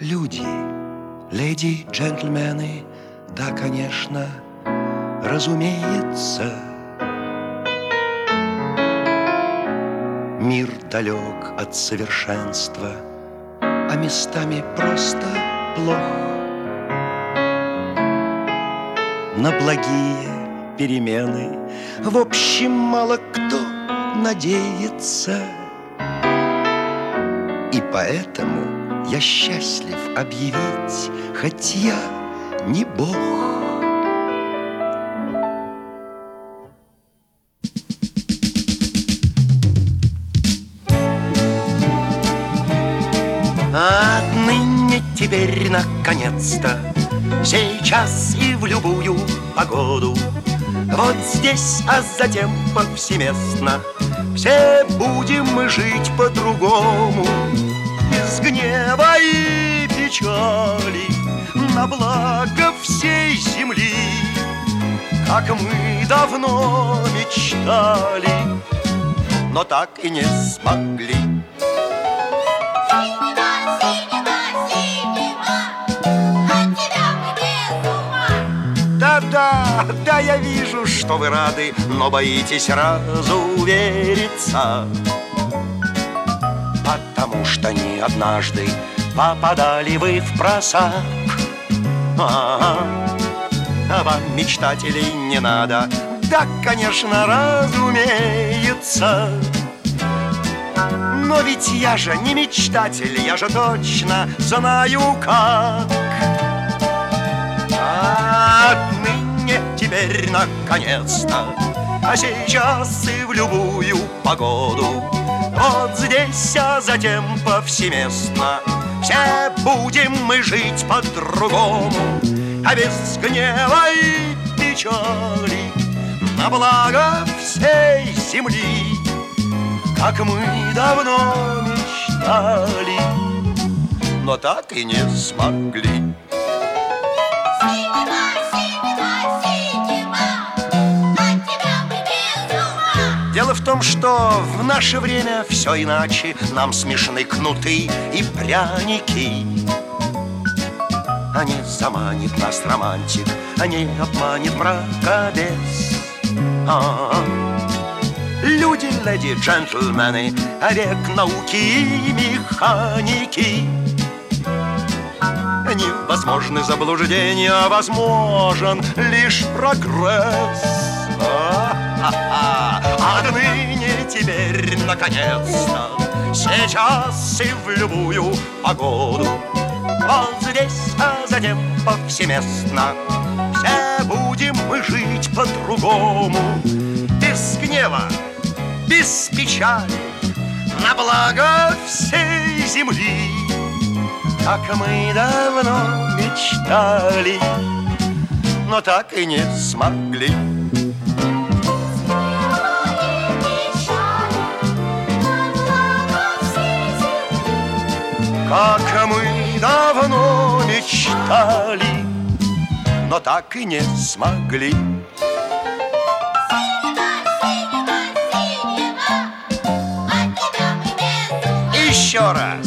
Люди, леди, джентльмены, да, конечно, разумеется. Мир далек от совершенства, а местами просто плох. На благие перемены в общем мало кто надеется. И поэтому я счастлив объявить, хоть я не Бог. Отныне теперь наконец-то, сейчас и в любую погоду, вот здесь, а затем повсеместно, все будем мы жить по-другому. Без гнева и печали, на благо всей земли, как мы давно мечтали, но так и не смогли. Да, я вижу, что вы рады, но боитесь разувериться, потому что не однажды попадали вы в просак. А вам, мечтателей, не надо, да, конечно, разумеется. Но ведь я же не мечтатель, я же точно знаю как. Отныне теперь наконец-то, а сейчас и в любую погоду, вот здесь, а затем повсеместно, все будем мы жить по-другому, а без гнева и печали, на благо всей земли, как мы давно мечтали, но так и не смогли. Дело в том, что в наше время все иначе. Нам смешны кнуты и пряники. А не заманит нас романтик, а не обманет мракобес. Люди, леди, джентльмены, а век науки и механики. Невозможны заблуждения, а возможен лишь прогресс. Отныне теперь наконец-то, сейчас и в любую погоду, вот здесь, а затем повсеместно, все будем мы жить по-другому. Без гнева, без печали, на благо всей земли, как мы давно мечтали, но так и не смогли. Как мы давно мечтали, но так и не смогли. Еще раз.